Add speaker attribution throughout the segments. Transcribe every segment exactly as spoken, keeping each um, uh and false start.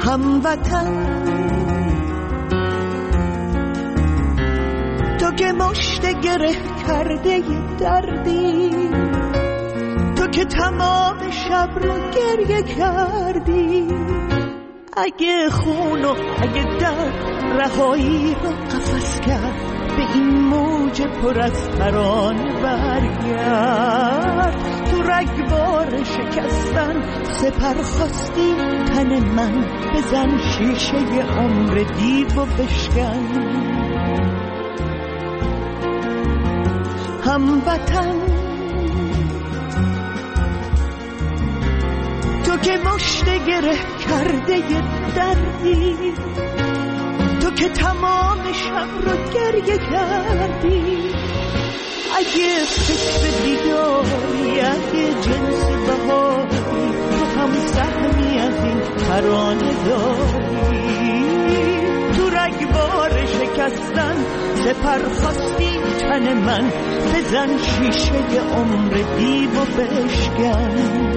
Speaker 1: هموطن تو که مشت گره کرده دردی، تو که تمام شب رو گریه کردی، اگه خون و اگه درد رهایی رو قفس کرد، به این موج پر از ترانه برگرد. تو رگبار شکستن سپر خواستی تن من، بزن شیشه عمر دیو و بشکن. هموطن تو که مشت گره کرده دردی، تو که تمام شب رو گریه کردی، اگه فکر دیداری، اگه جنس بهاری، تو هم سهمی از این ترانه داری. تو رگبار شکستن سپر خواستی تن من، بزن شیشه عمر دیو و بشکن.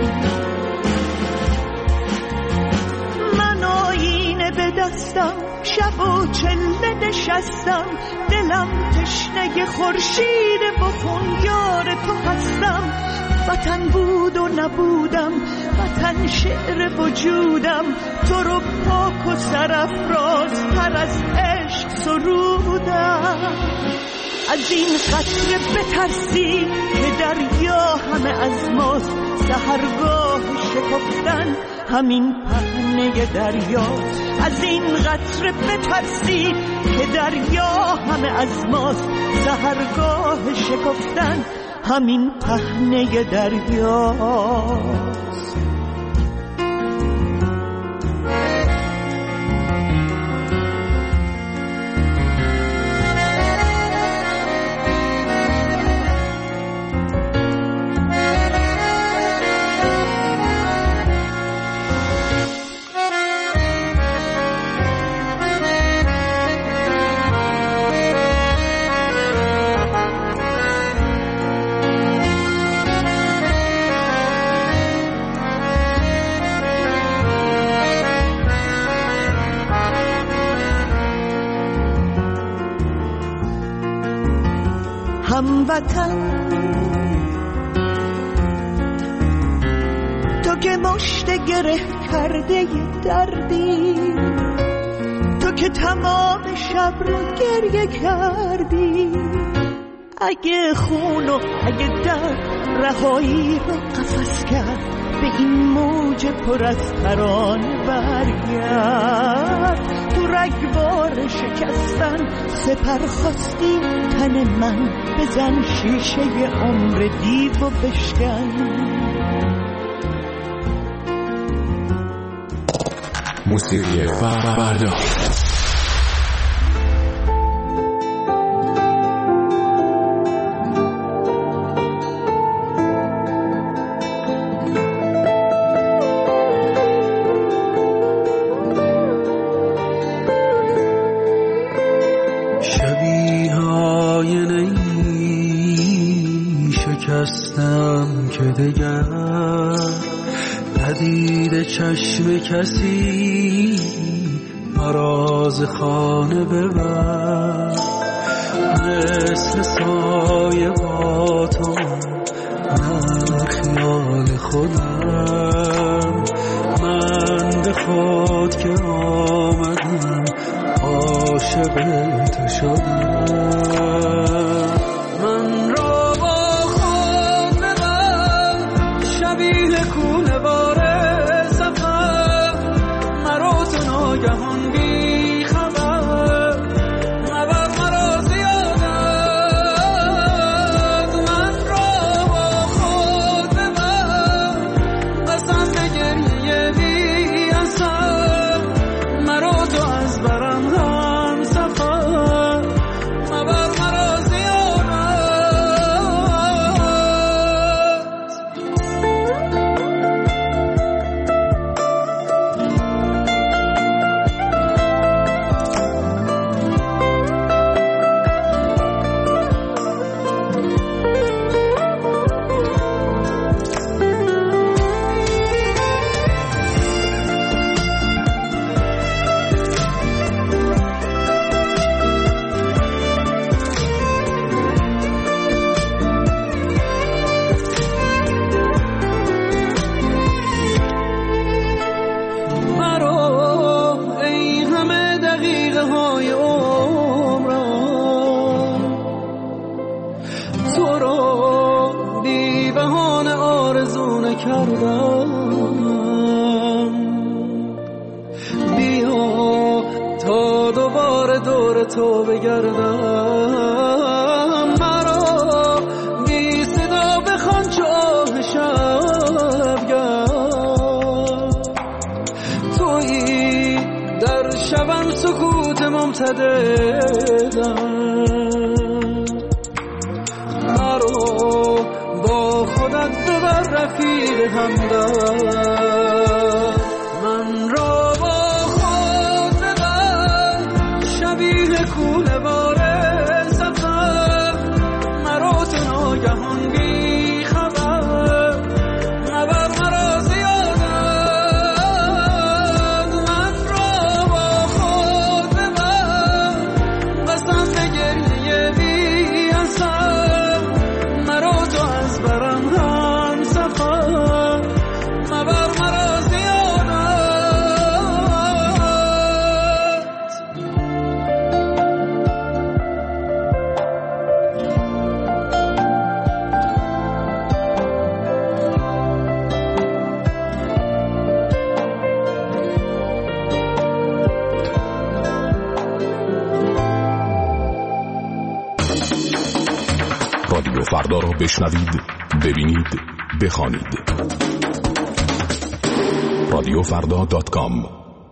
Speaker 1: من آینه به دستم شب و چله نشستم، دلم تشنه خورشید بخون یار تو هستم. وطن بود و نبودم، وطن شعر وجودم، تو رو پاک و سرافراز تر از عشق سرودم. از این قطره بترسی که دریا همه از ماست، سحرگاه شکفتن همین پهنه دریاست. از این قطره بترسی که دریا همه از ماست، سحرگاه شکفتن همین پهنه دریاست. هموطن تو که مشت گره کرده دردی، تو که تمام شب رو گریه کردی، اگه خون و اگه درد رهایی رو قفس کرد، به این موج پر از ترانه برگرد. تو رگبار شکستن سپر خواستی تن من، بزن شیشه عمر دیو و بشکن.
Speaker 2: موسیقی فردا
Speaker 3: چشم کسی مراز خانه ببر، مثل سایه با تو در خیال خودم. من به خود که آمدم عاشق تو شدم. من را با خود ببر شبیه کوله باره جهان بی خبر، مبر مرا زیاد از من را با خود ببر. قسم به گریه بی اثر، مرا تو از برم هم سفر، مبر مرا زیاد از. دوباره دور تو بگردم، مرا بی صدا بخوان چاه شبگرد. تویی در شبم سکوت ممتددم، مرا با خودت ببر رفیق همدرد. من را با خود ببر شبیه کوله بار سفر، مرا تو ناگهان بی خبر مبر مرا زیادت. من را با خود ببر قسم به گریه بی اثر، مرا تو از برم هم سفر مبر مرا
Speaker 2: رادیو فردا را بشنوید، ببینید، بخوانید. رادیو فردا دات کام.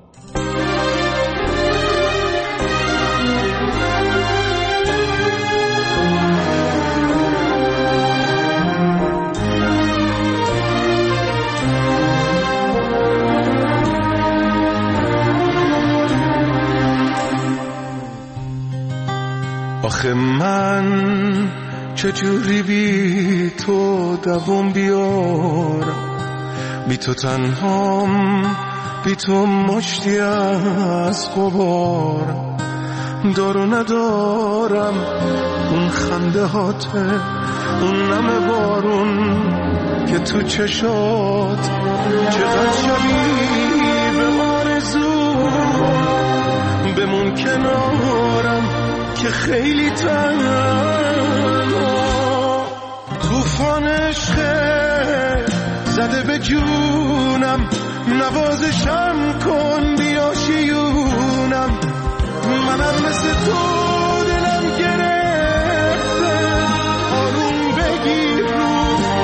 Speaker 4: آخه من چجوری بی تو دوام بیارم، بی تو تنهام، بی تو مشتی از غبارم. دارو ندارم اون خنده هاته، اون نم بارون که تو چشات، چقدر شبیه به آرزو بمون کنارم که خیلی تنها. طوفان عشق زده به جونم، نوازشم کن بیا شیونم. منم مثل تو دلم گرفته، آروم بگیر رو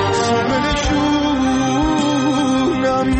Speaker 4: سمنشونم.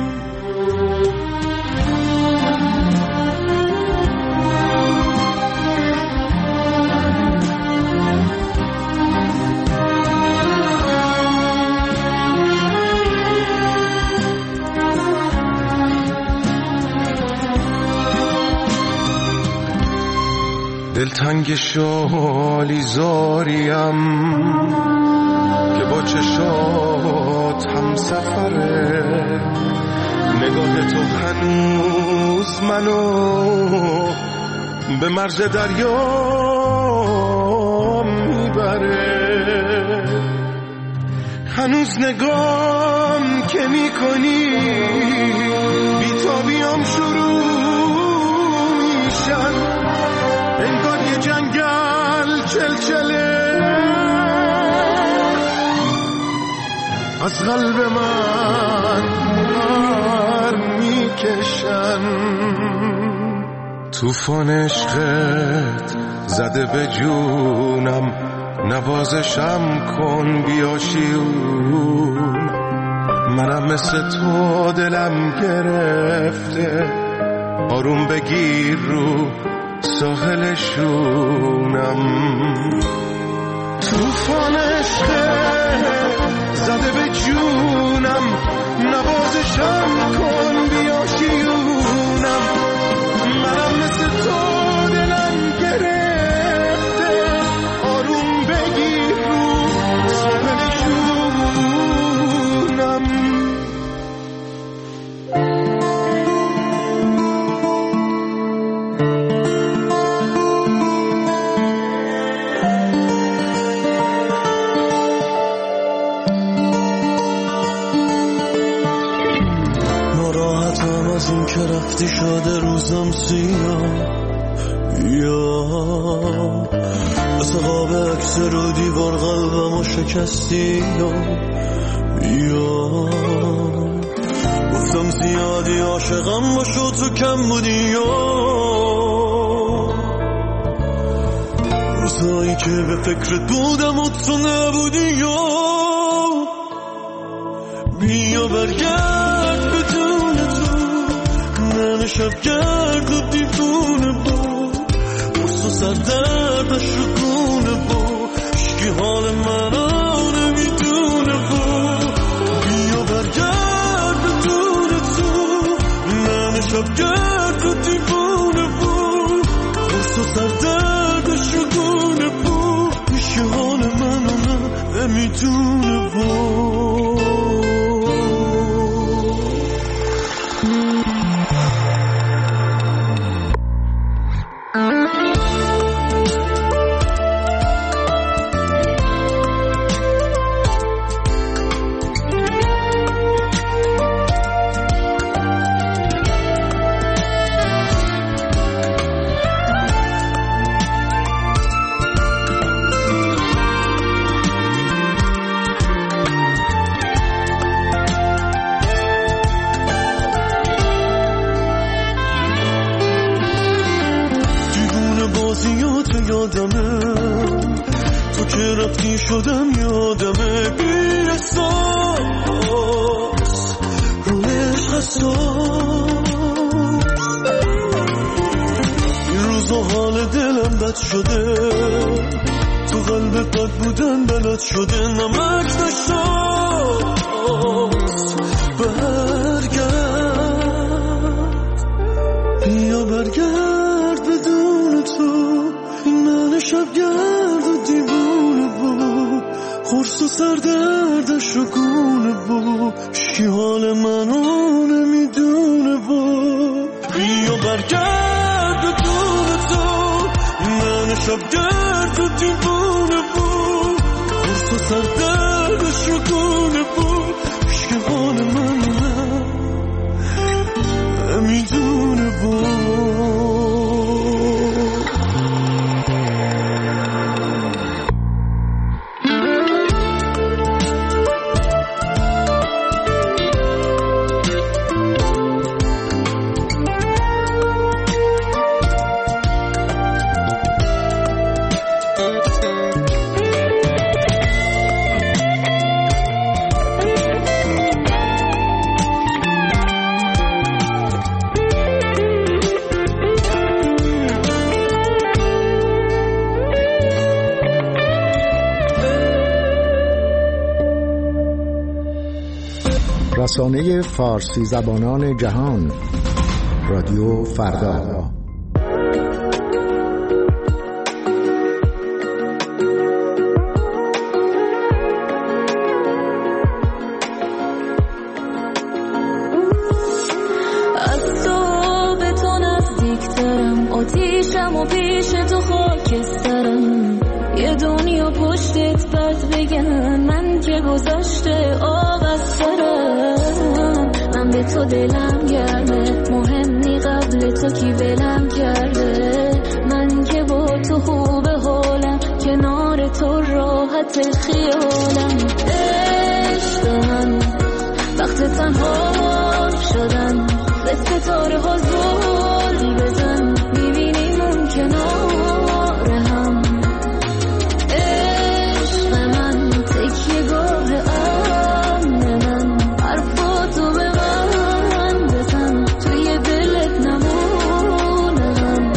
Speaker 4: دلتنگ شالی زاریم که با چشات هم سفره، نگاه تو هنوز منو به مرز دریا میبره. هنوز نگام که میکنی بیتابیام شروع میشن، انگار یه جنگل چلچله از قلب من بر میکشن. طوفان عشقت زده به جونم، نوازشم کن بیا شیون. منم مثل تو دلم گرفته، آروم بگیر رو ساحلشونم. طوفان عشق زده به جونم، نوازشم کن بیا شیونم. منم مثل تو دلم گرفته، آروم بگیر رو ساحلشونم.
Speaker 5: از این که رفتی شده روزم سیاه، یا مثل قاب عکس رو دیوار قلبمو شکستی، یا گفتم زیادی عاشقم باشو تو کم بودی، یا روزایی که به فکرت بودم و تو نبودی یا بیا برگرد بدون تو من شبگرد و دیوونه بود قرص و سردردش رو گونه بود اشکی حال منو نمیدونه بود بیا برگرد بدون تو من شبگرد و دیوونه بود قرص و سردردش رو گونه بود اشکی حال منو نمیدونه بود تو که رفتی شدم یادمه بی احساس رو عشق حساس این روزا حال دلم بد شده تو قلبت بد بودن بلد شده نمک نشاس برگرد بیا برگرد بدون تو من شبگرد و دیوونه بود قرص و سردردش رو گونه بود اشکی حال منو نمیدونه بود بیا برگرد بدون تو من شبگرد و دیوونه بود قرص و سردردش رو گونه بود اشکی حال منو نمیدونه بود
Speaker 6: رسانه فارسی زبانان جهان رادیو فردا.
Speaker 7: از تو به تو نزدیکترم آتیشم و پیش تو خاکسترم یه دنیا پشتت بد بگن من که گذشته آب از سرم من به تو دلم گرمه مهم نی قبل تو کی ولم کرده من که با تو خوب حالم کنار تو راحت خیالم عشق من وقت تنها شدن به ستاره ها زوری بزن میبینیم اون کنار هم عشق من تکیه گاه امن من حرفاتو به من بزن توی دلت نمونم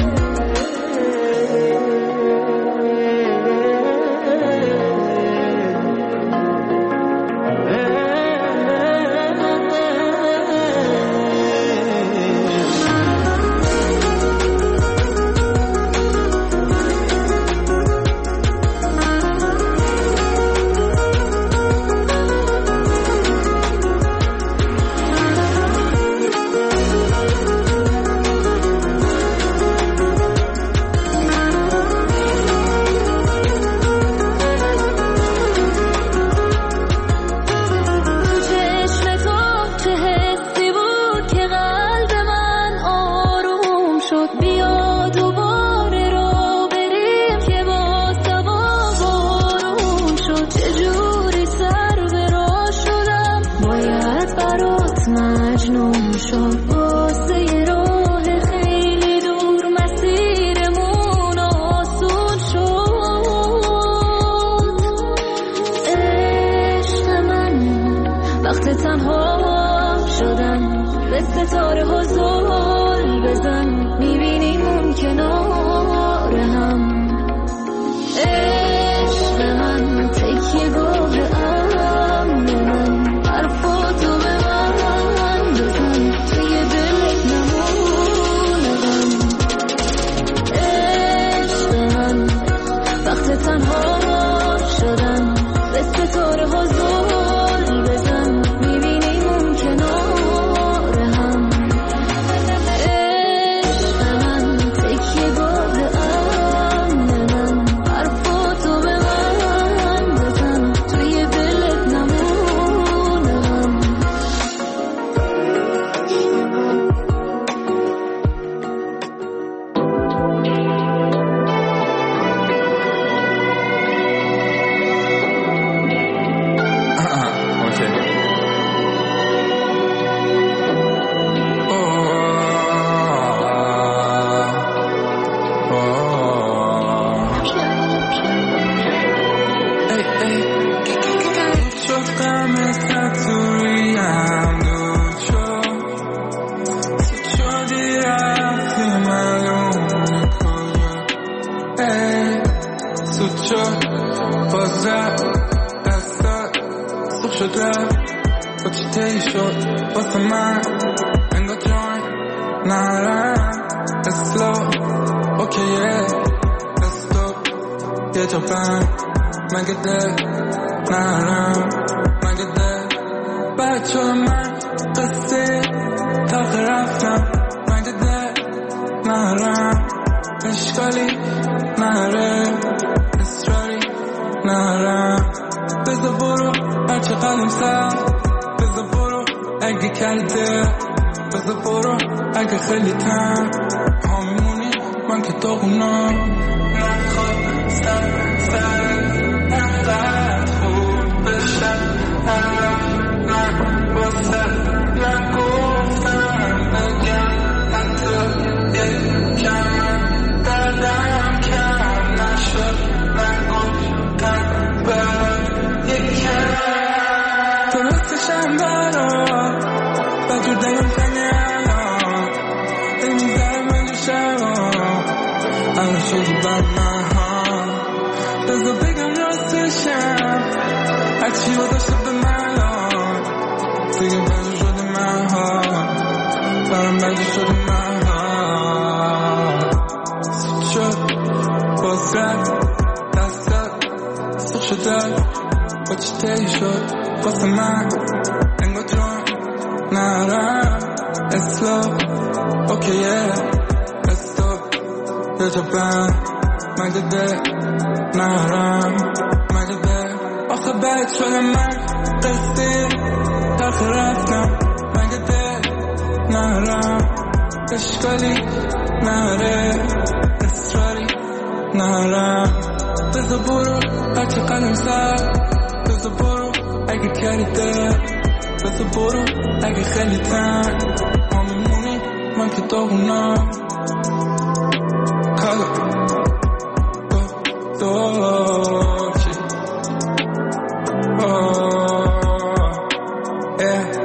Speaker 3: شد باز رفت دستات سوخ شد رفت با چی تی شد واسه من انگار جوین نرم اسلو اوکیه استوب یه جا بند مگه ده نرم مگه ده بچه من قصه تاق رفتم مگه ده نرم اشکالی نره اصراری نرم بذار برو هرچه قلم سر بذار برو اگه کرده بذار برو اگه خیلی تن ها میمونی من که داغونم نخواد سر سر نقدر خوب بشن نه واسه نگفتم بگم حتی یک کم دردم کم نشد نگفتم برد یک کم درستشم برد بجور دیم کنی الان نمیذارم من شما الان شدی بر من ها بذار بگم راستشم هرچی رو داشته به من ها دیگه بجور شده من ها برم بجور شده من ها سود شد باز رفت دستات سوخ شده با چی تی شد واسه من انگار جون نرم اسلو اوکیه استوب یه جا بند مگه ده نرم مگه ده آخه بد شده من قصه تلخ رفتم مگه ده نرم اشکالی نره اصراری نرم بذار برو هرچه قلم سر بذار برو اگه کریده بذار برو اگه خیلی تن ما میمونی من که داغونم کالا دو دو چی اه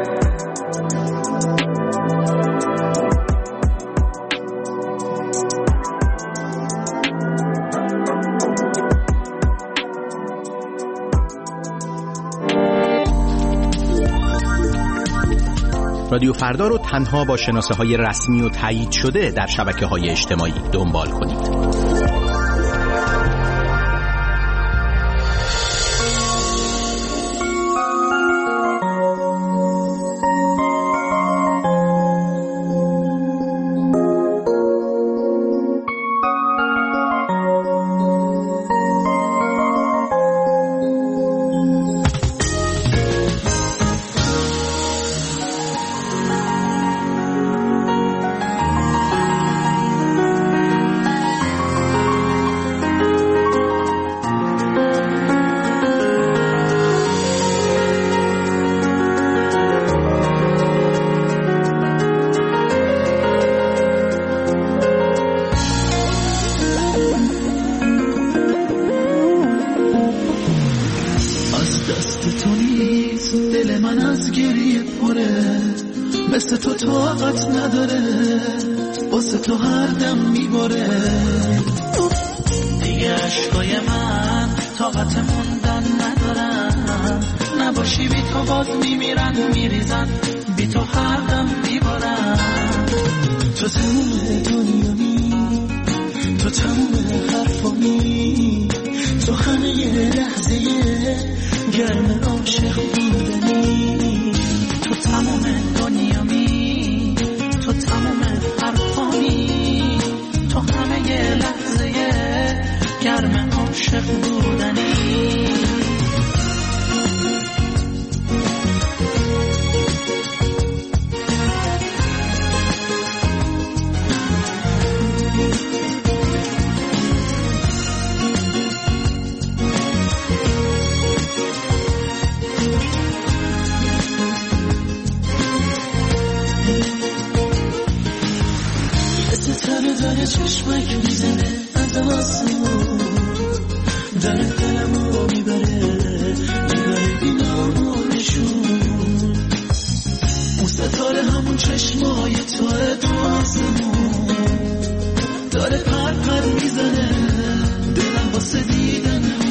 Speaker 8: رادیو فردا رو تنها با شناسه های رسمی و تایید شده در شبکه های اجتماعی دنبال کنید.
Speaker 9: مثل تو طاقت نداره واسه تو هر دم میباره دیگه عشقای من طاقت موندن ندارن نباشی بی تو باز میمیرن میریزن بی تو هر دم میبارن تو تموم دنیایی تو تموم حرفایی تو همه یه لحظه گرم عاشق بودنی تو تموم دنیایی تو تموم حرفانی تو همه یه لحظه گرم عاشق بودنی داره چشمک میزنه از آسمون داره دلمو میبره میبره بینامو نشون اون ستاره همون چشمای توه تو آسمون داره پر پر میزنه دلم واسه دیدن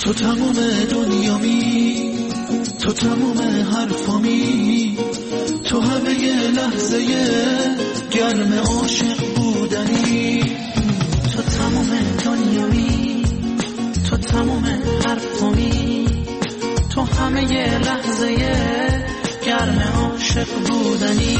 Speaker 9: تو تموم دنیامی، تو تموم حرفامی، تو همه ی لحظه گرم عاشق بودنی. تو تموم دنیامی، تو تموم حرفامی، تو همه ی لحظه گرم عاشق بودنی.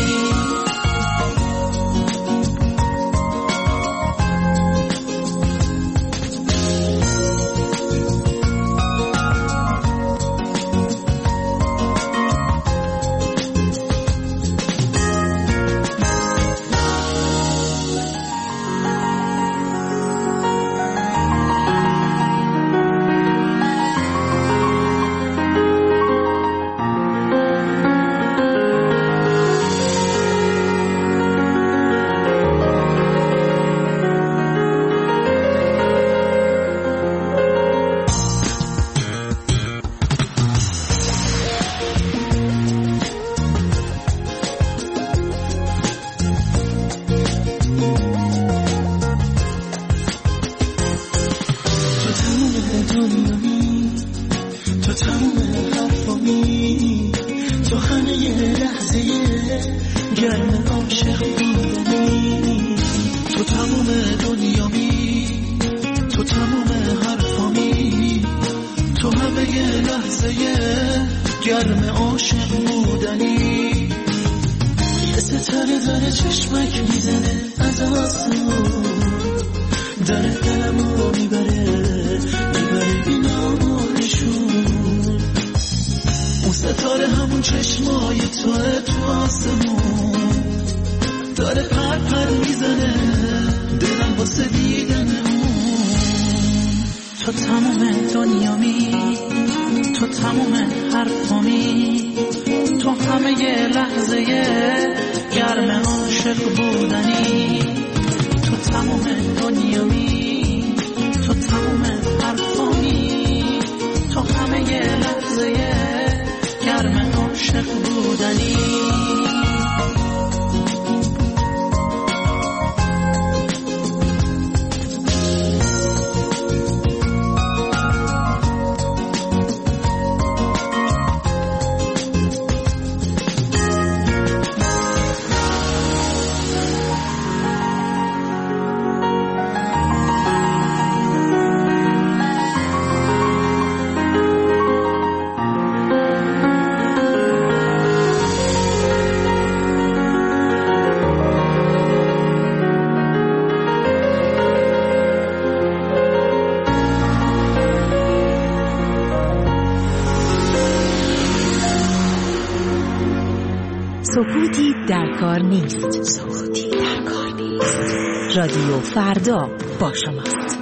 Speaker 10: سکوتی در کار نیست. سکوتی در کار نیست. رادیو فردا با شماست.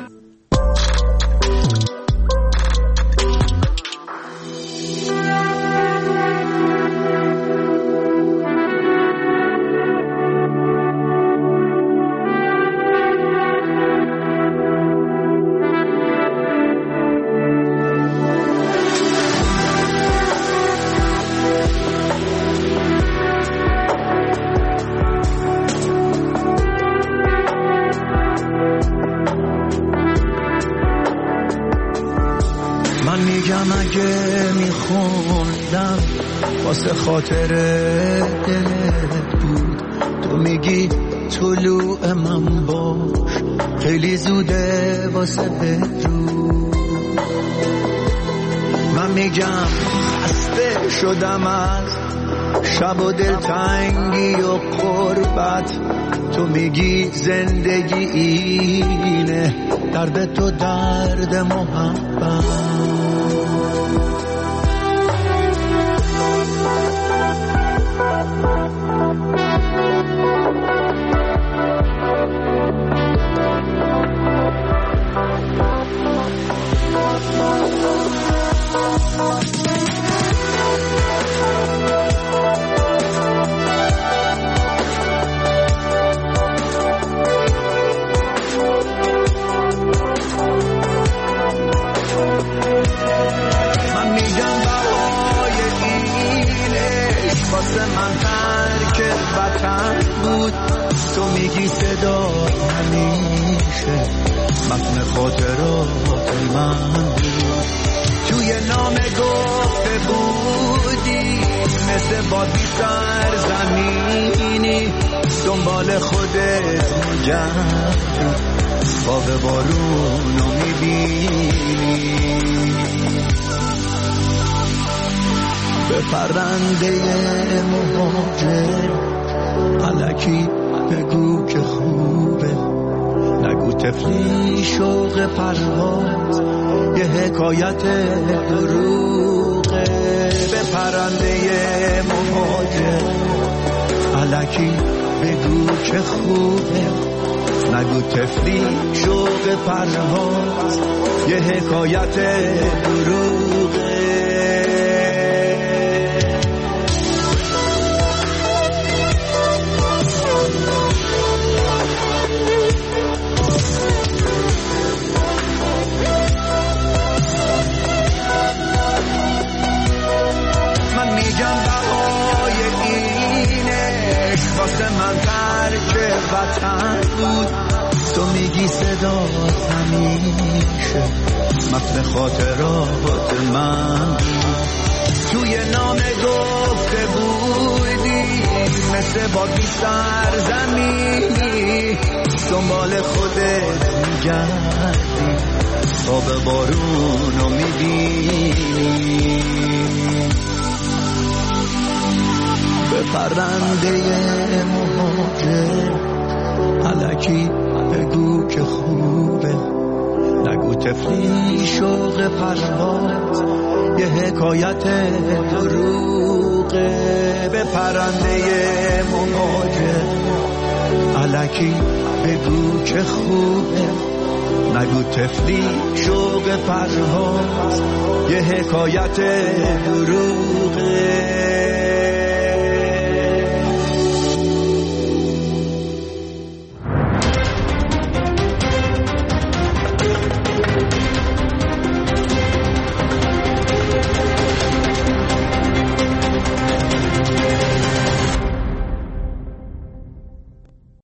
Speaker 5: خاطر دلت بود، تو میگی طلوع من باش، خیلی زوده واسه بدرود. من میگم خسته شدم از شب و دلتنگی و قربت، تو میگی زندگی اینه، درد تو درد محبت. تو میگی صدا همیشه متن خاطرات من بود.
Speaker 11: توی نامه گفته بودی مثل بادی سرزمینی دنبال خودت می‌گردی خواب بارونو میبینی به پرنده مهاجر الکی بگو که خوبه نگو تفلی شوق پرواز یه حکایت دروغه به پرنده مهاجر الکی بگو که خوبه نگو تفلی شوق پرواز یه حکایت دروغه من میگم بهای اینش واسه من ترک وطن بود تو میگی صدات همیشه متن خاطرات من توی نامه گفته بودی مثل بادی سرزمینی دنبال خودت میگردی خواب بارونو میبینی به پرنده مهاجر الکی بگو که خوبه نگو تفلی شوق پرواز یه حکایت دروغه به پرنده مهاجر الکی بگو که خوبه نگو تفلی شوق پرواز یه حکایت دروغه